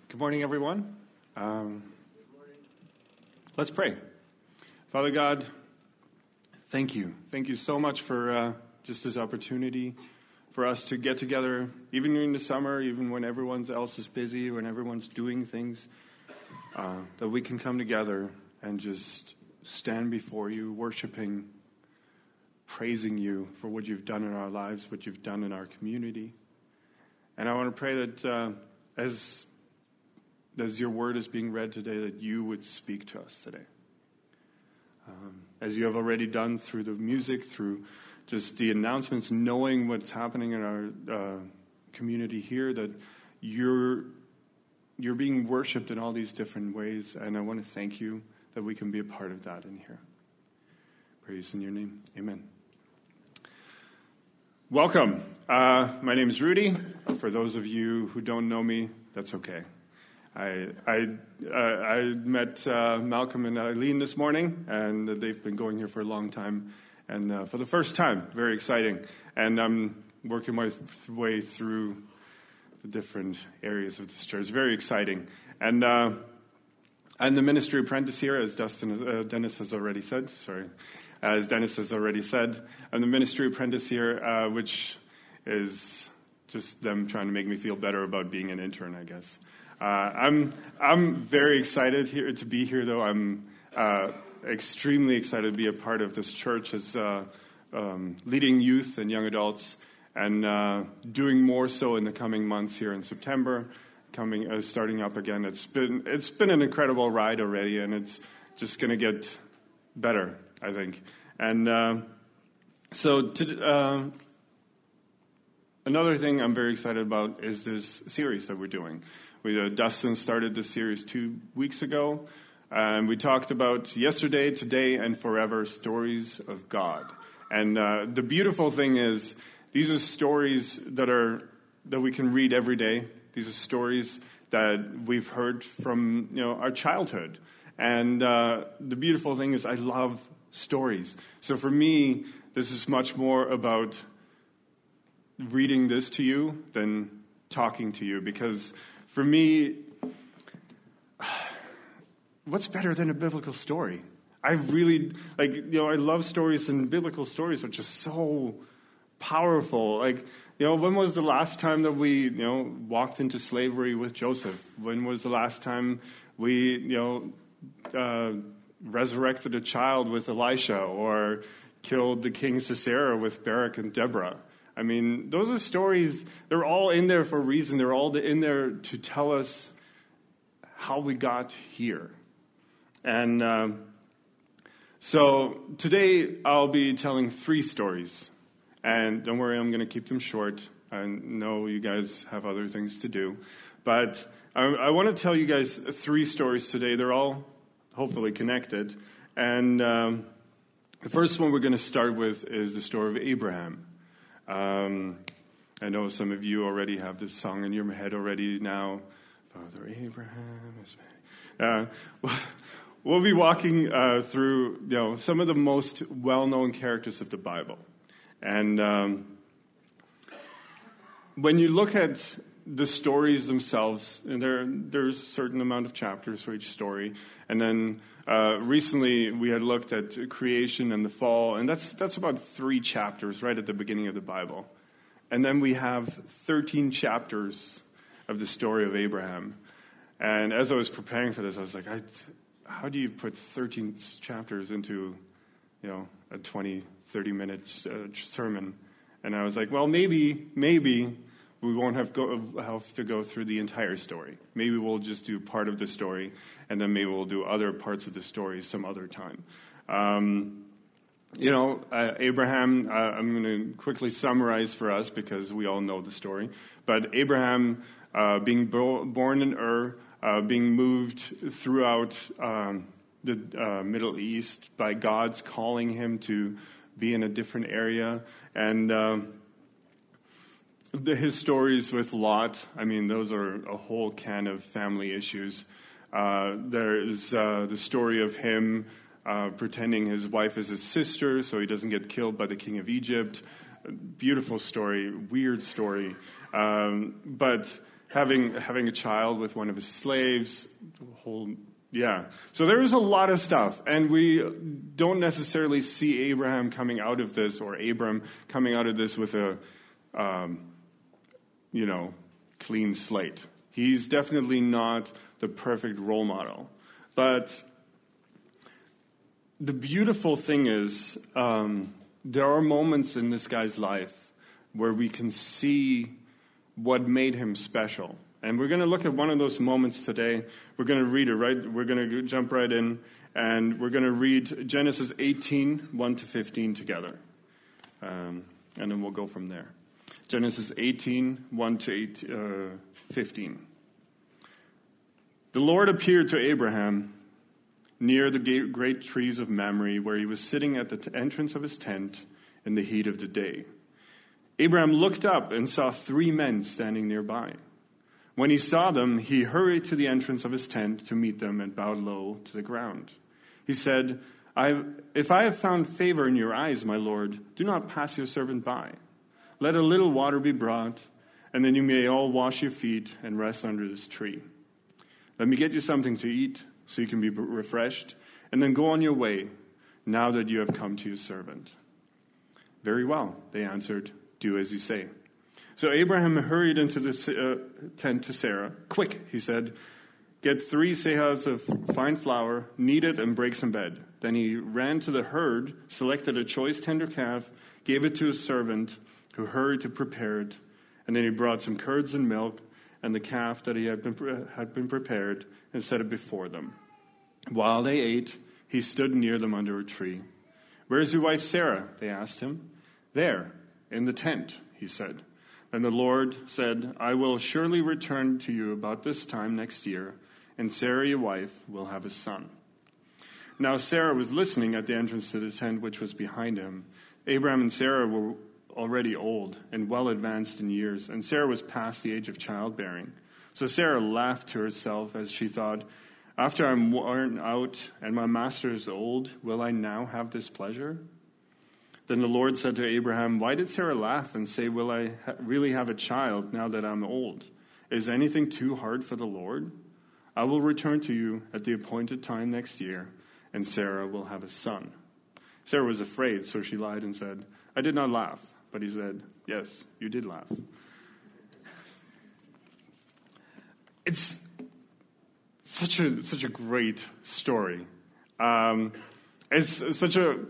Good morning, everyone. Let's pray. Father God, thank you. Thank you so much for just this opportunity for us to get together, even during the summer, even when everyone else is busy, when everyone's doing things, that we can come together and just stand before you, worshiping, praising you for what you've done in our lives, what you've done in our community. And I want to pray that as your word is being read today, that you would speak to us today. As you have already done through the music, through just the announcements, knowing what's happening in our community here, that you're being worshipped in all these different ways. And I want to thank you that we can be a part of that in here. Praise in your name. Amen. Welcome. My name is Rudy. For those of you who don't know me, that's okay. I met Malcolm and Eileen this morning, and they've been going here for a long time. And for the first time, very exciting. And I'm working my way through the different areas of this church. Very exciting. And I'm the ministry apprentice here, as Dennis has already said. As Dennis has already said, I'm the ministry apprentice here, which is just them trying to make me feel better about being an intern, I guess. I'm very excited here to be here, though. I'm extremely excited to be a part of this church as leading youth and young adults, and doing more so in the coming months here in September, starting up again. It's been an incredible ride already, and it's just going to get better, I think. And another thing I'm very excited about is this series that we're doing. Dustin started this series 2 weeks ago, and we talked about yesterday, today, and forever stories of God. And the beautiful thing is, these are stories that we can read every day. These are stories that we've heard from our childhood. And the beautiful thing is, I love stories. So for me, this is much more about reading this to you than talking to you, because for me, what's better than a biblical story? I really, I love stories, and biblical stories are just so powerful. When was the last time that we, walked into slavery with Joseph? When was the last time we, resurrected a child with Elisha, or killed the king Sisera with Barak and Deborah? I mean, those are stories, they're all in there for a reason. They're all in there to tell us how we got here. And so today I'll be telling 3 stories. And don't worry, I'm going to keep them short. I know you guys have other things to do. But I want to tell you guys 3 stories today. They're all hopefully connected. And the first one we're going to start with is the story of Abraham. I know some of you already have this song in your head already now. Father Abraham is ready. We'll be walking through some of the most well-known characters of the Bible. And when you look at the stories themselves, and there's a certain amount of chapters for each story. And then recently we had looked at creation and the fall, and that's about 3 chapters right at the beginning of the Bible. And then we have 13 chapters of the story of Abraham. And as I was preparing for this, I was like, how do you put 13 chapters into, a 20, 30-minute sermon? And I was like, well, maybe we won't have to go through the entire story. Maybe we'll just do part of the story, and then maybe we'll do other parts of the story some other time. Abraham, I'm going to quickly summarize for us because we all know the story. But Abraham being born in Ur, being moved throughout the Middle East by God's calling him to be in a different area. And his stories with Lot, I mean, those are a whole can of family issues. There is the story of him pretending his wife is his sister so he doesn't get killed by the king of Egypt. Beautiful story, weird story. But having a child with one of his slaves, So there is a lot of stuff, and we don't necessarily see Abraham coming out of this, or Abram coming out of this with a, clean slate. He's definitely not the perfect role model. But the beautiful thing is, there are moments in this guy's life where we can see what made him special. And we're going to look at one of those moments today. We're going to read it, right? We're going to jump right in, and we're going to read Genesis 18, 1 to 15 together. And then we'll go from there. Genesis 18, 1 to 15. The Lord appeared to Abraham near the great trees of Mamre, where he was sitting at the entrance of his tent in the heat of the day. Abraham looked up and saw 3 men standing nearby. When he saw them, he hurried to the entrance of his tent to meet them and bowed low to the ground. He said, "If I have found favor in your eyes, my Lord, do not pass your servant by. Let a little water be brought, and then you may all wash your feet and rest under this tree. Let me get you something to eat so you can be refreshed, and then go on your way, now that you have come to your servant." "Very well," they answered, "do as you say." So Abraham hurried into the tent to Sarah. "Quick," he said, "get 3 sehas of fine flour, knead it, and break some bread." Then he ran to the herd, selected a choice tender calf, gave it to his servant, who hurried to prepare it. And then he brought some curds and milk and the calf that he had been prepared, and set it before them. While they ate, he stood near them under a tree. "Where is your wife Sarah?" they asked him. "There, in the tent," he said. And the Lord said, "I will surely return to you about this time next year, and Sarah, your wife, will have a son." Now Sarah was listening at the entrance to the tent which was behind him. Abraham and Sarah were already old and well advanced in years, and Sarah was past the age of childbearing. So Sarah laughed to herself as she thought, "After I'm worn out and my master is old, will I now have this pleasure?" Then the Lord said to Abraham, "Why did Sarah laugh and say, 'Will I really have a child now that I'm old?' Is anything too hard for the Lord? I will return to you at the appointed time next year, and Sarah will have a son." Sarah was afraid, so she lied and said, "I did not laugh." But he said, "Yes, you did laugh." It's such a great story. It's such a,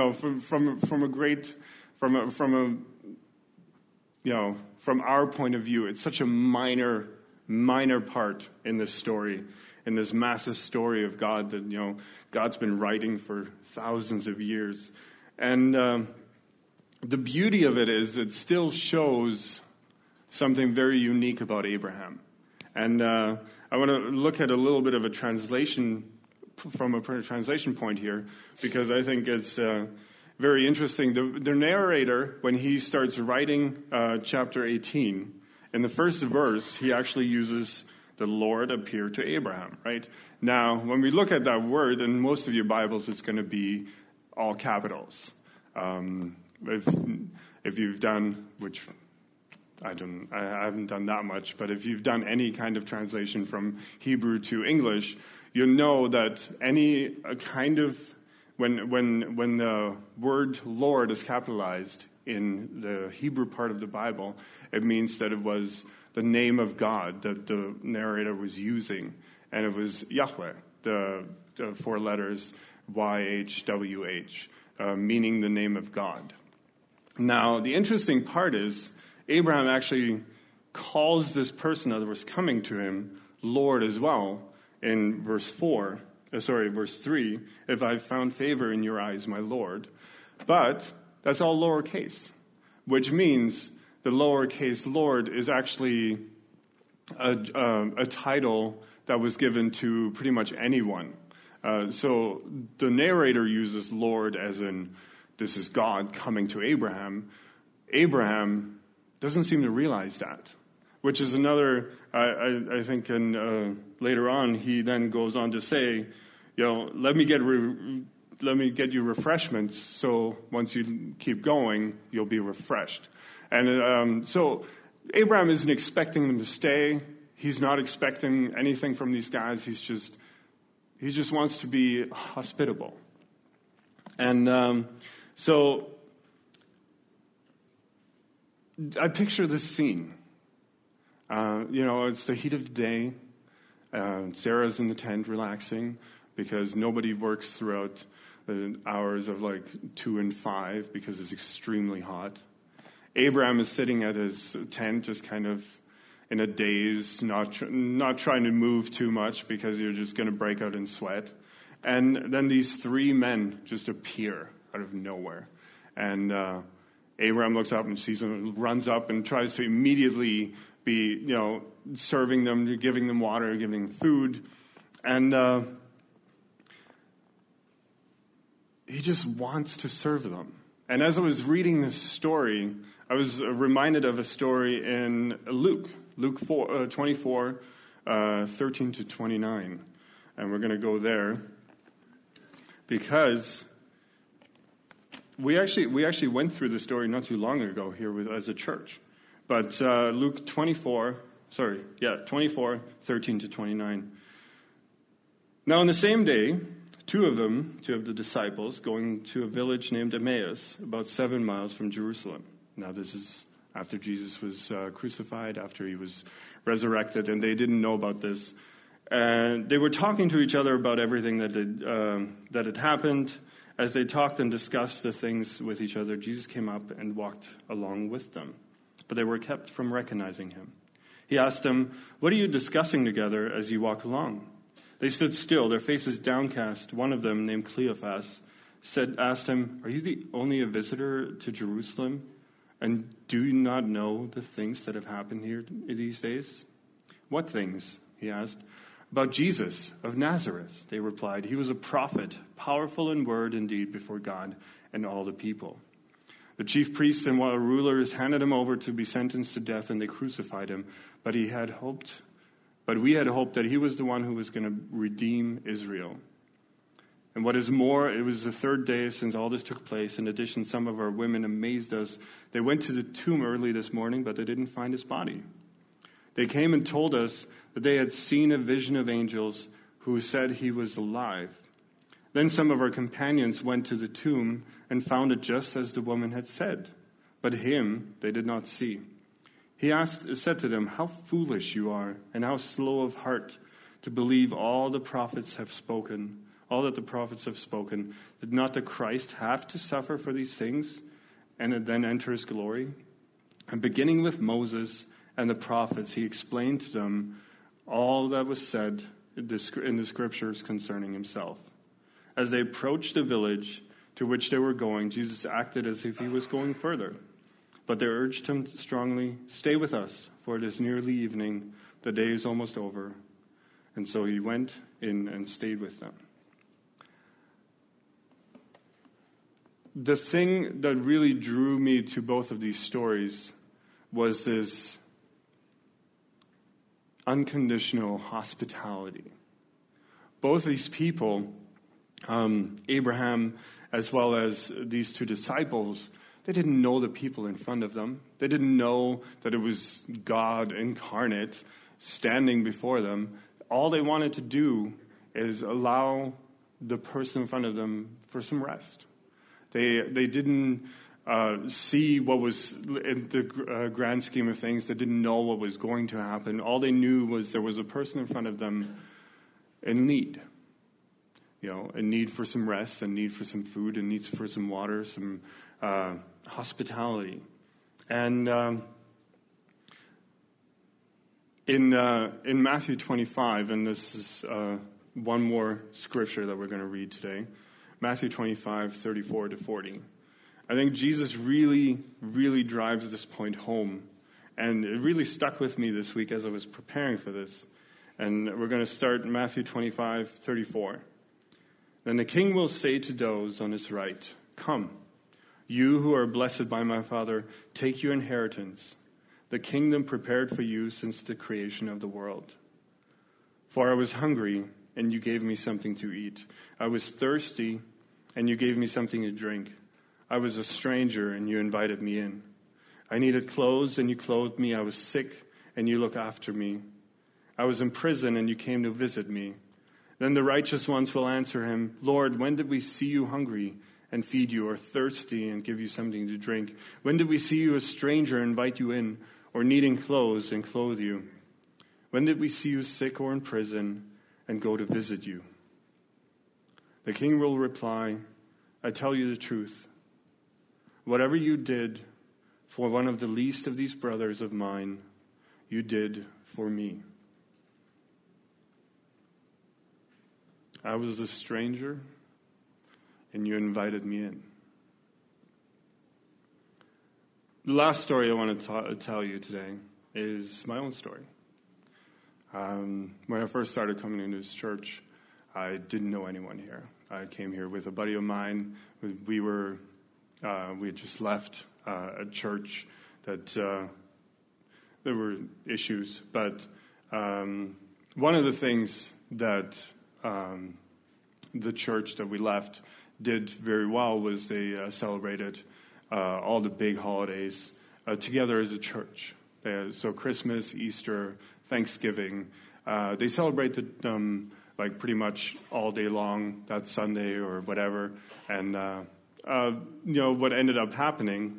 from our point of view, it's such a minor part in this story, in this massive story of God that, God's been writing for thousands of years. And the beauty of it is it still shows something very unique about Abraham. And I want to look at a little bit of a translation, from a translation point here, because I think it's very interesting. The narrator, when he starts writing chapter 18, in the first verse, he actually uses "the Lord appeared to Abraham," right? Now, when we look at that word, in most of your Bibles, it's going to be all capitals. If you've done, which I haven't done that much, but if you've done any kind of translation from Hebrew to English, you know that any kind of, when the word Lord is capitalized in the Hebrew part of the Bible, it means that it was the name of God that the narrator was using, and it was Yahweh, the 4 letters YHWH, meaning the name of God. Now, the interesting part is Abraham actually calls this person that was coming to him Lord as well in verse 3. "If I've found favor in your eyes, my Lord." But that's all lowercase, which means the lowercase Lord is actually a title that was given to pretty much anyone. So the narrator uses Lord as in, this is God coming to Abraham. Abraham doesn't seem to realize that, which is another, I think, and later on, he then goes on to say, let me get you refreshments, so once you keep going, you'll be refreshed. And so Abraham isn't expecting them to stay. he's not expecting anything from these guys. He just wants to be hospitable. And so I picture this scene. It's the heat of the day. Sarah's in the tent relaxing because nobody works throughout the hours of 2 and 5 because it's extremely hot. Abraham is sitting at his tent just kind of in a daze, not trying to move too much because you're just going to break out in sweat. And then these 3 men just appear out of nowhere. And Abraham looks up and sees them, runs up and tries to immediately be, serving them, giving them water, giving them food. And he just wants to serve them. And as I was reading this story, I was reminded of a story in Luke 24, 13 to 29. And we're going to go there because we actually went through the story not too long ago here as a church. But Luke 24, 13 to 29. Now on the same day, two of the disciples, going to a village named Emmaus, about 7 miles from Jerusalem. Now this is after Jesus was crucified, after he was resurrected, and they didn't know about this. And they were talking to each other about everything that had happened. As they talked and discussed the things with each other, Jesus came up and walked along with them. But they were kept from recognizing him. He asked them, "What are you discussing together as you walk along?" They stood still, their faces downcast. One of them, named Cleophas, asked him, "Are you the only a visitor to Jerusalem? And do you not know the things that have happened here these days?" "What things?" he asked. "About Jesus of Nazareth," they replied. "He was a prophet, powerful in word and deed before God and all the people. The chief priests and rulers handed him over to be sentenced to death, and they crucified him. But we had hoped that he was the one who was going to redeem Israel. And what is more, it was the 3rd day since all this took place. In addition, some of our women amazed us. They went to the tomb early this morning, but they didn't find his body. They came and told us that they had seen a vision of angels who said he was alive. Then some of our companions went to the tomb and found it just as the woman had said, but him they did not see." He said to them, "How foolish you are, and how slow of heart to believe all that the prophets have spoken. Did not the Christ have to suffer for these things and then enter his glory?" And beginning with Moses and the prophets, he explained to them all that was said in the scriptures concerning himself. As they approached the village to which they were going, Jesus acted as if he was going further. But they urged him strongly, "Stay with us, for it is nearly evening. The day is almost over." And so he went in and stayed with them. The thing that really drew me to both of these stories was this unconditional hospitality. Both these people, Abraham as well as these 2 disciples, they didn't know the people in front of them. They didn't know that it was God incarnate standing before them. All they wanted to do is allow the person in front of them for some rest. They didn't see what was in the grand scheme of things. They didn't know what was going to happen. All they knew was there was a person in front of them in need. A need for some rest, a need for some food, a need for some water, some hospitality. And in Matthew 25, and this is one more scripture that we're going to read today, Matthew 25, 34 to 40. I think Jesus really, really drives this point home. And it really stuck with me this week as I was preparing for this. And we're going to start in Matthew 25, 34. "Then the king will say to those on his right, 'Come, you who are blessed by my Father, take your inheritance, the kingdom prepared for you since the creation of the world. For I was hungry, and you gave me something to eat. I was thirsty, and you gave me something to drink. I was a stranger, and you invited me in. I needed clothes, and you clothed me. I was sick, and you looked after me. I was in prison, and you came to visit me.' Then the righteous ones will answer him, 'Lord, when did we see you hungry and feed you, or thirsty and give you something to drink? When did we see you a stranger and invite you in, or needing clothes and clothe you? When did we see you sick or in prison and go to visit you?' The king will reply, 'I tell you the truth. Whatever you did for one of the least of these brothers of mine, you did for me.' I was a stranger, and you invited me in." The last story I want to tell you today is my own story. When I first started coming into this church, I didn't know anyone here. I came here with a buddy of mine. We had just left a church that there were issues, but one of the things that the church that we left did very well was they celebrated all the big holidays together as a church. So Christmas, Easter, Thanksgiving, they celebrated them like pretty much all day long, that Sunday or whatever. And what ended up happening,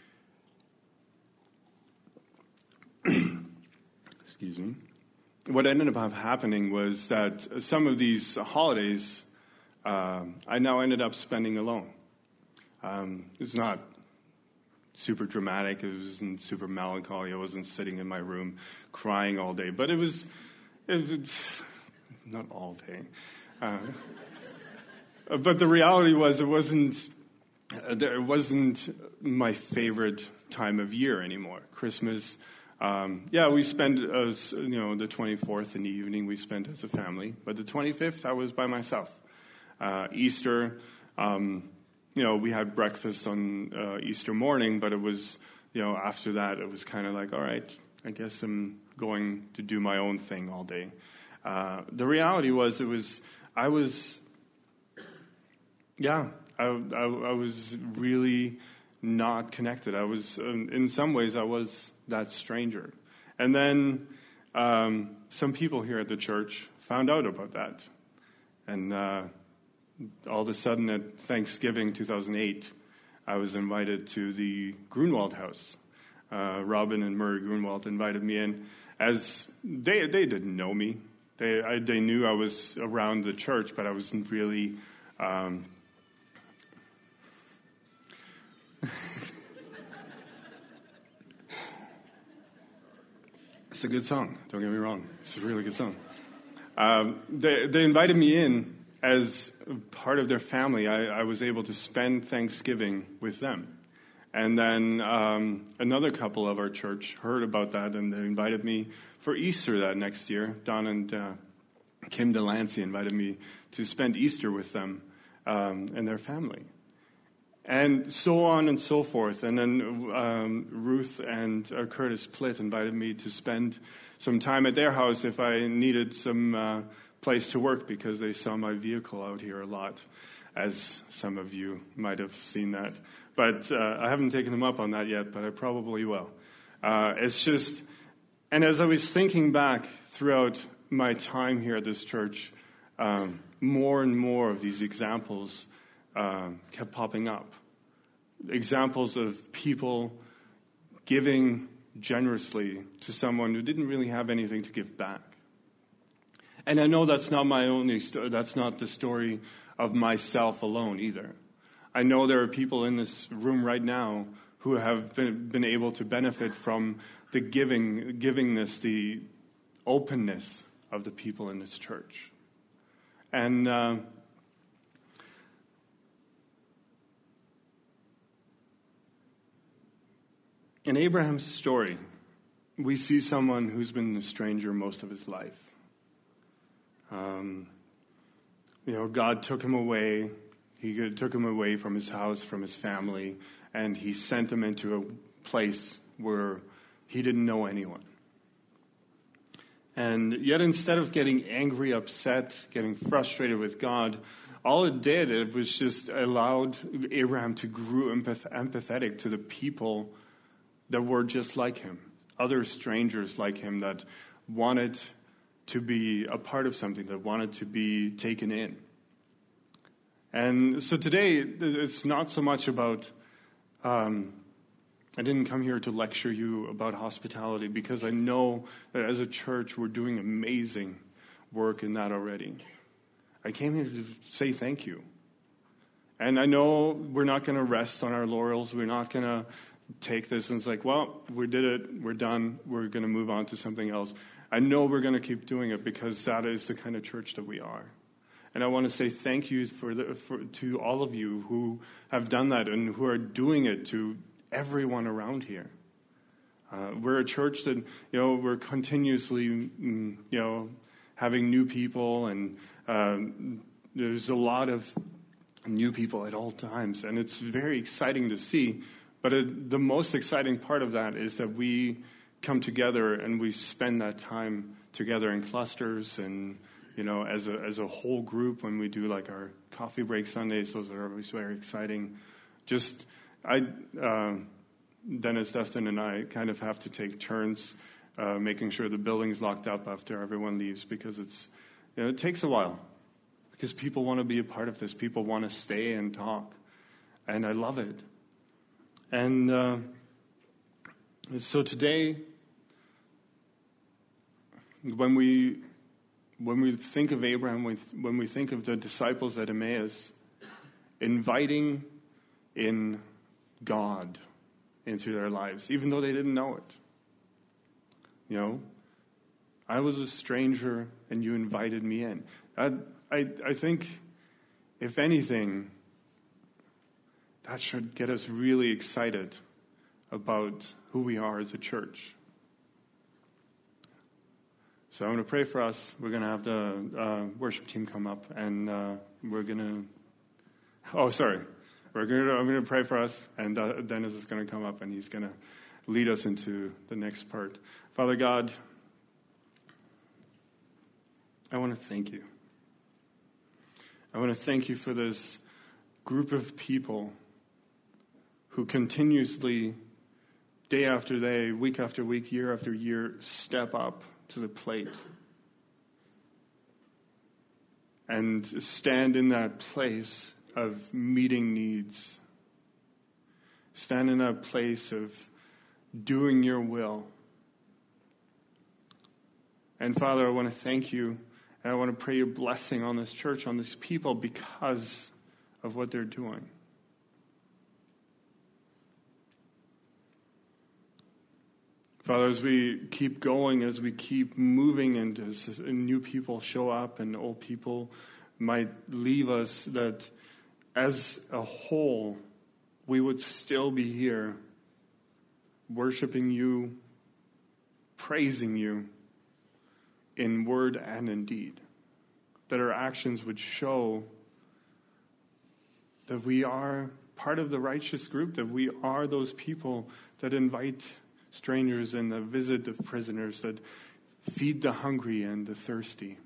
excuse me. What ended up happening was that some of these holidays I now ended up spending alone. It's not super dramatic. It wasn't super melancholy. I wasn't sitting in my room crying all day. But it was not all day. But the reality was it wasn't my favorite time of year anymore. Christmas. We spent, the 24th in the evening we spent as a family, but the 25th I was by myself. Easter, we had breakfast on Easter morning, but it was, after that it was kind of like, all right, I guess I'm going to do my own thing all day. The reality was I was really not connected. I was, in some ways, I was that stranger. And then some people here at the church found out about that. And all of a sudden at Thanksgiving 2008, I was invited to the Grunwald house. Robin and Murray Grunwald invited me in. As they didn't know me. They knew I was around the church, but I wasn't really... It's a good song. Don't get me wrong. It's a really good song. They invited me in as part of their family. I was able to spend Thanksgiving with them. And then another couple of our church heard about that, and they invited me for Easter that next year. Don and Kim Delancey invited me to spend Easter with them and their family. And so on and so forth. And then Ruth and Curtis Plitt invited me to spend some time at their house if I needed some place to work, because they saw my vehicle out here a lot, as some of you might have seen that. But I haven't taken them up on that yet, but I probably will. It's just, and as I was thinking back throughout my time here at this church, more and more of these examples kept popping up. Examples of people giving generously to someone who didn't really have anything to give back. And I know that's not my only story. That's not the story of myself alone either. I know there are people in this room right now who have been able to benefit from the givingness, the openness of the people in this church. And in Abraham's story, we see someone who's been a stranger most of his life. God took him away. He took him away from his house, from his family, and he sent him into a place where he didn't know anyone. And yet, instead of getting angry, upset, getting frustrated with God, all it was just allowed Abraham to grow empathetic to the people that were just like him, other strangers like him that wanted to be a part of something, that wanted to be taken in. And so today, it's not so much about, I didn't come here to lecture you about hospitality, because I know that as a church, we're doing amazing work in that already. I came here to say thank you. And I know we're not going to rest on our laurels. We're not going to take this and it's like, well, we did it. We're done. We're going to move on to something else. I know we're going to keep doing it because that is the kind of church that we are. And I want to say thank you to all of you who have done that and who are doing it to everyone around here. We're a church that, we're continuously, having new people, and there's a lot of new people at all times, and it's very exciting to see. But the most exciting part of that is that we come together and we spend that time together in clusters and, as a whole group when we do like our coffee break Sundays. Those are always very exciting. Dennis, Dustin, and I kind of have to take turns making sure the building's locked up after everyone leaves, because it takes a while. Because people want to be a part of this. People want to stay and talk. And I love it. And so today, when we think of Abraham, when we think of the disciples at Emmaus, inviting in God into their lives, even though they didn't know it. I was a stranger and you invited me in. I think, if anything, that should get us really excited about who we are as a church. So I'm going to pray for us. We're going to have the worship team come up, and we're going to... Oh, sorry. I'm going to pray for us, and Dennis is going to come up, and he's going to lead us into the next part. Father God, I want to thank you. I want to thank you for this group of people who continuously, day after day, week after week, year after year, step up to the plate and stand in that place of meeting needs, stand in that place of doing your will. And Father, I want to thank you. And I want to pray your blessing on this church, on these people, because of what they're doing. Father, as we keep going, as we keep moving, and as new people show up and old people might leave us, that as a whole, we would still be here worshiping you, praising you, in word and in deed, that our actions would show that we are part of the righteous group, that we are those people that invite strangers and that visit the prisoners, that feed the hungry and the thirsty.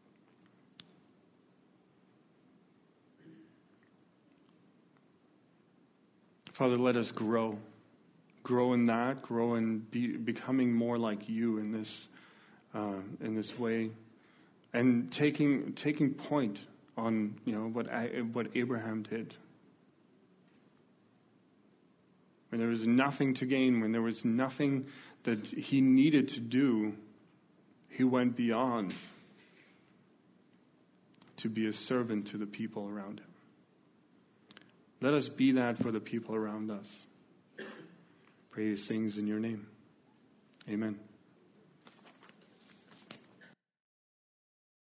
Father, let us grow in that, grow in becoming more like you in this way, and taking point on what Abraham did. When there was nothing to gain, when there was nothing that he needed to do, he went beyond to be a servant to the people around him. Let us be that for the people around us. Pray these things in your name. Amen.